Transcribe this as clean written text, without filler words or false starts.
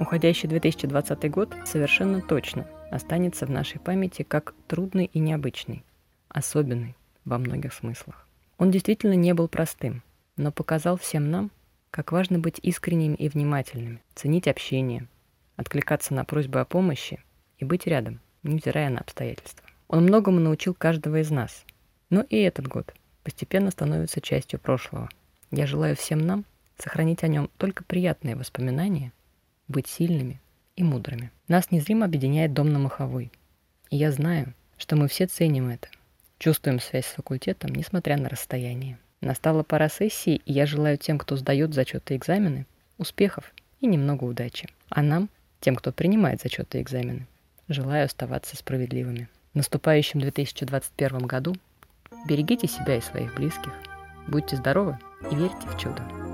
Уходящий 2020 год совершенно точно останется в нашей памяти как трудный и необычный, особенный во многих смыслах. Он действительно не был простым, но показал всем нам, как важно быть искренними и внимательными, ценить общение, откликаться на просьбы о помощи и быть рядом, невзирая на обстоятельства. Он многому научил каждого из нас, но и этот год постепенно становится частью прошлого. Я желаю всем нам сохранить о нем только приятные воспоминания, быть сильными и мудрыми. Нас незримо объединяет дом на Моховой. И я знаю, что мы все ценим это, чувствуем связь с факультетом, несмотря на расстояние. Настала пора сессии, и я желаю тем, кто сдает зачеты и экзамены, успехов и немного удачи. А нам, тем, кто принимает зачеты и экзамены, желаю оставаться справедливыми. В наступающем 2021 году берегите себя и своих близких, будьте здоровы и верьте в чудо.